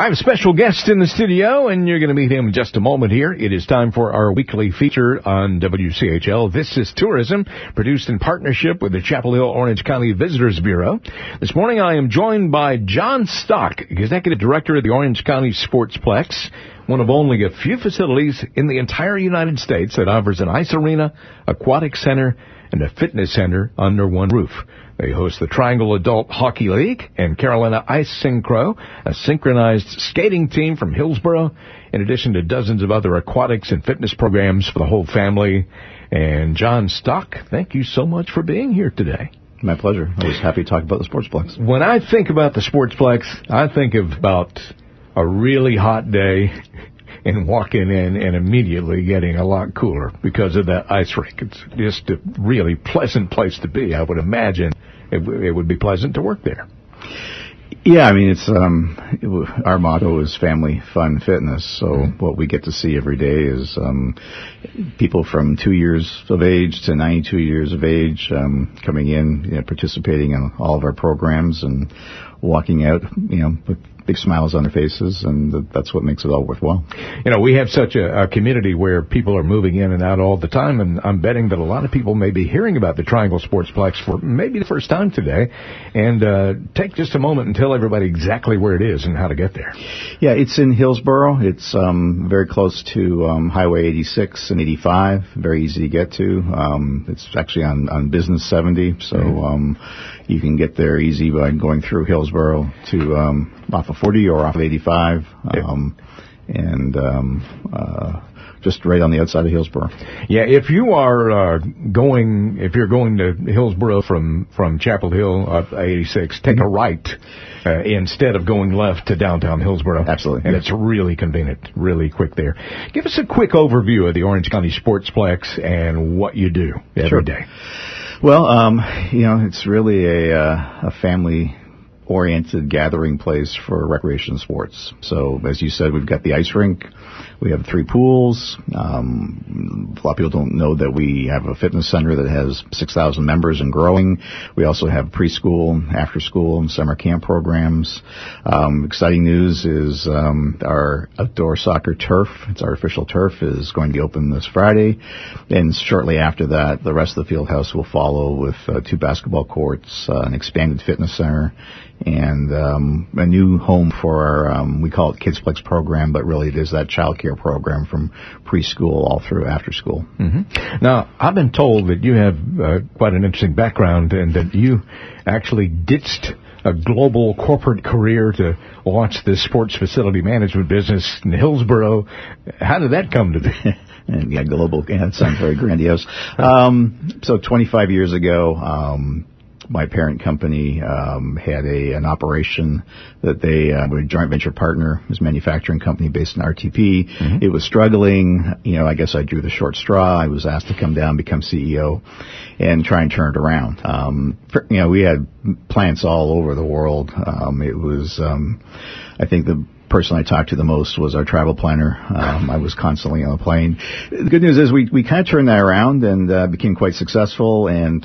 have a special guest in the studio, and you're going to meet him in just a moment here. It is time for our weekly feature on WCHL. This is Tourism, produced in partnership with the Chapel Hill Orange County Visitors Bureau. This morning I am joined by John Stock, Executive Director of the Orange County Sportsplex, one of only a few facilities in the entire United States that offers an ice arena, aquatic center, and a fitness center under one roof. They host the Triangle Adult Hockey League and Carolina Ice Synchro, a synchronized skating team from Hillsboro, in addition to dozens of other aquatics and fitness programs for the whole family. And John Stock, thank you so much for being here today. My pleasure. I was happy to talk about the Sportsplex. When I think about the Sportsplex, I think about a really hot day and walking in and immediately getting a lot cooler because of that ice rink. It's just a really pleasant place to be. I would imagine it would be pleasant to work there. Yeah, I mean, it's our motto is family, fun, fitness. So what we get to see every day is people from 2 years of age to 92 years of age coming in, participating in all of our programs and walking out, with big smiles on their faces, and that's what makes it all worthwhile. We have such a community where people are moving in and out all the time, and I'm betting that a lot of people may be hearing about the Triangle Sportsplex for maybe the first time today. And take just a moment and tell everybody exactly where it is and how to get there. Yeah, it's in Hillsboro. It's very close to Highway 86 and 85, very easy to get to. It's actually on Business 70, so you can get there easy by going through Hillsboro to off of 40 or off of 85, just right on the outside of Hillsboro. Yeah, if you are going to Hillsboro from Chapel Hill up 86, take a right instead of going left to downtown Hillsboro. Absolutely. And it's really convenient, really quick there. Give us a quick overview of the Orange County Sportsplex and what you do every day. Well, it's really a family-oriented gathering place for recreation and sports. So, as you said, we've got the ice rink. We have 3 pools. A lot of people don't know that we have a fitness center that has 6,000 members and growing. We also have preschool, after-school, and summer camp programs. Exciting news is our outdoor soccer turf, it's our official turf, is going to be open this Friday. And shortly after that, the rest of the field house will follow with 2 basketball courts, an expanded fitness center, and a new home for our, we call it Kidsplex program, but really it is that child care program from preschool all through after school. Mm-hmm. Now, I've been told that you have quite an interesting background and that you actually ditched a global corporate career to launch this sports facility management business in Hillsboro. How did that come to be? And global, that sounds very grandiose. So 25 years ago, my parent company had an operation that they were a joint venture partner. It was a manufacturing company based in RTP. Mm-hmm. It was struggling. I guess I drew the short straw. I was asked to come down, become CEO, and try and turn it around. We had plants all over the world. It was, I think the person I talked to the most was our travel planner. I was constantly on a plane. The good news is we kind of turned that around and became quite successful, and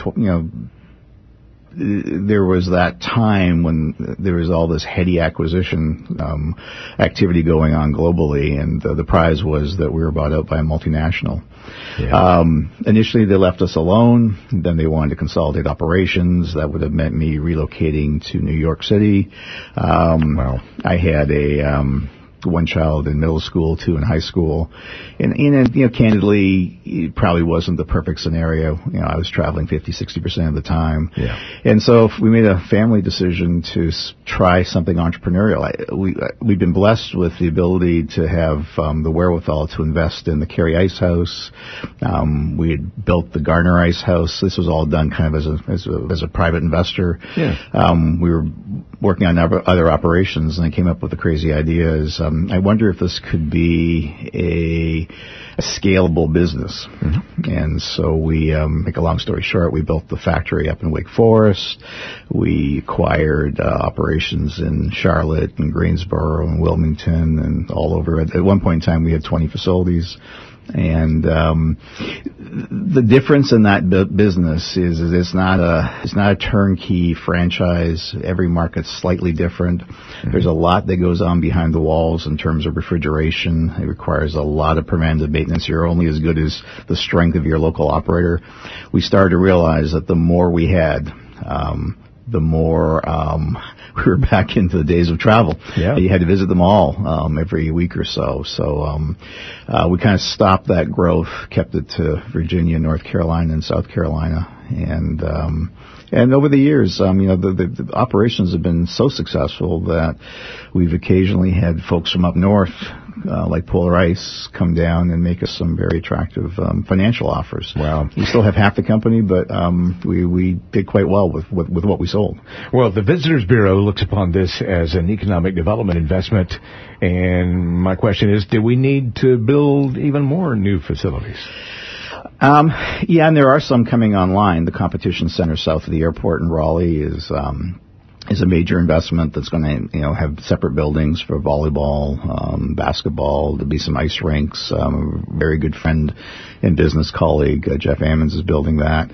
there was that time when there was all this heady acquisition activity going on globally, and the prize was that we were bought out by a multinational. Yeah. Initially, they left us alone. Then they wanted to consolidate operations. That would have meant me relocating to New York City. Wow. I had one child in middle school, 2 in high school. And candidly, it probably wasn't the perfect scenario. I was traveling 50-60% of the time. Yeah. And so we made a family decision to try something entrepreneurial. We've been blessed with the ability to have the wherewithal to invest in the Cary Ice House. We had built the Gardner Ice House. This was all done kind of as a private investor. Yeah. We were working on other operations, and I came up with the crazy idea is, I wonder if this could be a scalable business. Mm-hmm. And so we, make a long story short, we built the factory up in Wake Forest. We acquired operations in Charlotte and Greensboro and Wilmington and all over. At one point in time, we had 20 facilities. And the difference in that business is it's not a turnkey franchise. Every market's slightly different. There's a lot that goes on behind the walls in terms of refrigeration. It requires a lot of preventive maintenance. You're only as good as the strength of your local operator. We started to realize that the more we had, the more we were back into the days of travel. Yeah. You had to visit them all every week or so. So we kind of stopped that growth, kept it to Virginia, North Carolina, and South Carolina, and over the years, the operations have been so successful that we've occasionally had folks from up north, like Polar Ice, come down and make us some very attractive financial offers. Wow. We still have half the company, but we did quite well with what we sold. Well, the Visitors Bureau looks upon this as an economic development investment, and my question is, do we need to build even more new facilities? Yeah, and there are some coming online. The competition center south of the airport in Raleigh is a major investment that's going to, have separate buildings for volleyball, basketball. There'll be some ice rinks. A very good friend and business colleague, Jeff Ammons, is building that.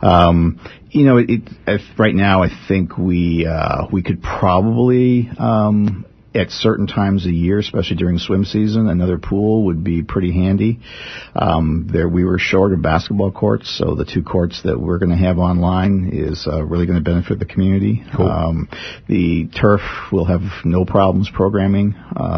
Right now, I think we could probably, at certain times of the year, especially during swim season, another pool would be pretty handy. We were short of basketball courts, so the 2 courts that we're going to have online is really going to benefit the community. Cool. The turf will have no problems programming.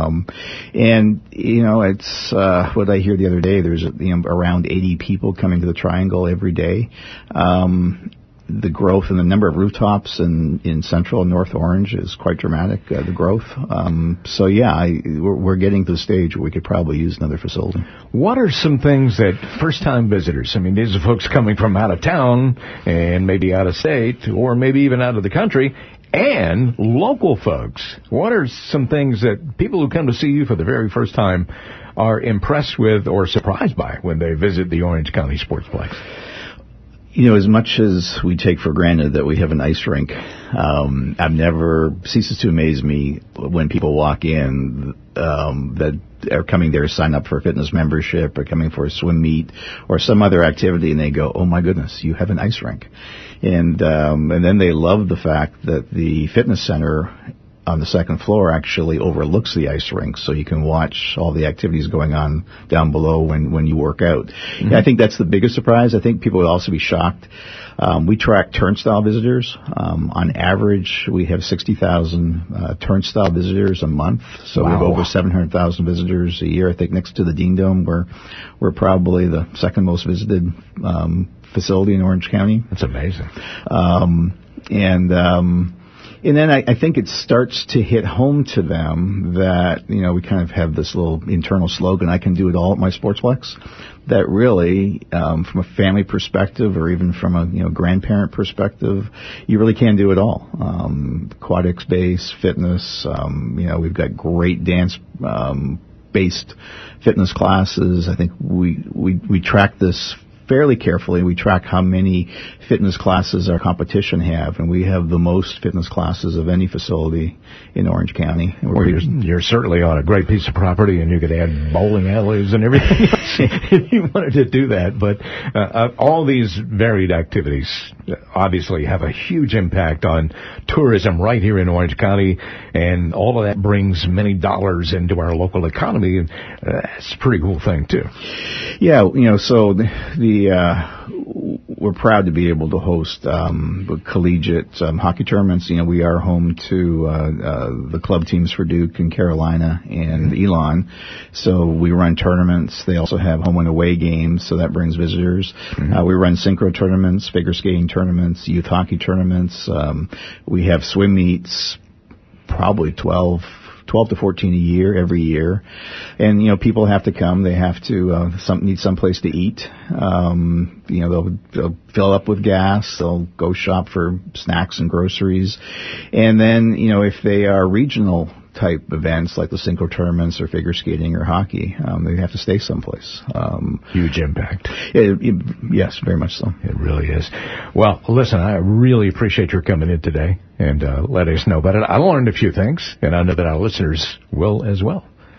It's what I hear the other day. There's around 80 people coming to the Triangle every day. The growth and the number of rooftops in Central and North Orange is quite dramatic, the growth. We're getting to the stage where we could probably use another facility. What are some things that first-time visitors, these are folks coming from out of town and maybe out of state or maybe even out of the country, and local folks, what are some things that people who come to see you for the very first time are impressed with or surprised by when they visit the Orange County Sportsplex? As much as we take for granted that we have an ice rink, I've never ceases to amaze me when people walk in that are coming there to sign up for a fitness membership or coming for a swim meet or some other activity, and they go, "Oh my goodness, you have an ice rink," and then they love the fact that the fitness center on the second floor actually overlooks the ice rink, so you can watch all the activities going on down below when you work out. Mm-hmm. Yeah, I think that's the biggest surprise. I think people would also be shocked. We track turnstile visitors. On average, we have 60,000 turnstile visitors a month, so wow. We have over 700,000 visitors a year. I think next to the Dean Dome, we're probably the second most visited facility in Orange County. That's amazing. And then I think it starts to hit home to them that, we kind of have this little internal slogan, I can do it all at my Sportsplex, that really, from a family perspective or even from a, grandparent perspective, you really can do it all. Aquatics base, fitness, we've got great dance, based fitness classes. I think we track this fairly carefully. We track how many fitness classes our competition have, and we have the most fitness classes of any facility in Orange County. Well, you're certainly on a great piece of property, and you could add bowling alleys and everything else if you wanted to do that. But all these varied activities obviously have a huge impact on tourism right here in Orange County, and all of that brings many dollars into our local economy, and that's a pretty cool thing, too. Yeah, so we're proud to be able to host collegiate hockey tournaments. We are home to the club teams for Duke and Carolina and Elon. So we run tournaments. They also have home and away games, so that brings visitors. Mm-hmm. We run synchro tournaments, figure skating tournaments, youth hockey tournaments. We have swim meets, probably 12 to 14 a year, every year. And, people have to come. They have to need some place to eat. They'll fill up with gas. They'll go shop for snacks and groceries. And then, if they are regional type events like the synchro tournaments or figure skating or hockey, they have to stay someplace. Huge impact. Yes, very much so. It really is. Well, listen, I really appreciate your coming in today and letting us know about it. I learned a few things, and I know that our listeners will as well.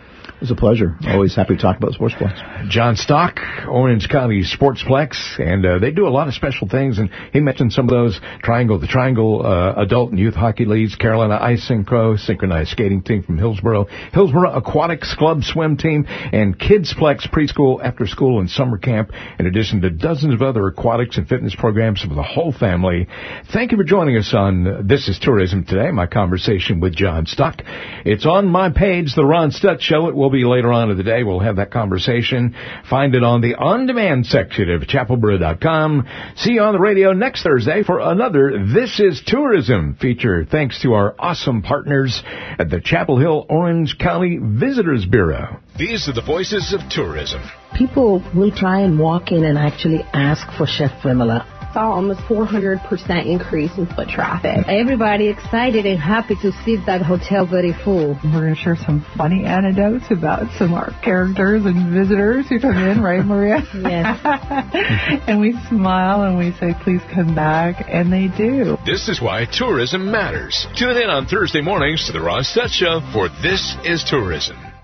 It's a pleasure. Always happy to talk about Sportsplex. John Stock, Orange County Sportsplex, and they do a lot of special things, and he mentioned some of those: the Triangle Adult and Youth Hockey Leagues, Carolina Ice Synchro, Synchronized Skating Team from Hillsboro Aquatics Club Swim Team, and Kidsplex Preschool, After School, and Summer Camp, in addition to dozens of other aquatics and fitness programs for the whole family. Thank you for joining us on This is Tourism today, my conversation with John Stock. It's on my page, The Ron Stutz Show. It will be later on in the day. We'll have that conversation. Find it on the on-demand section of chapelboro.com. See you on the radio next Thursday for another This is Tourism feature, thanks to our awesome partners at the Chapel Hill Orange County Visitors Bureau. These are the voices of tourism. People will try and walk in and actually ask for Chef Primula. Saw almost 400% increase in foot traffic. Everybody excited and happy to see that hotel very full. We're going to share some funny anecdotes about some of our characters and visitors who come in, right, Maria? Yes. And we smile and we say, please come back, and they do. This is why tourism matters. Tune in on Thursday mornings to the Ron Stutz Show for This is Tourism.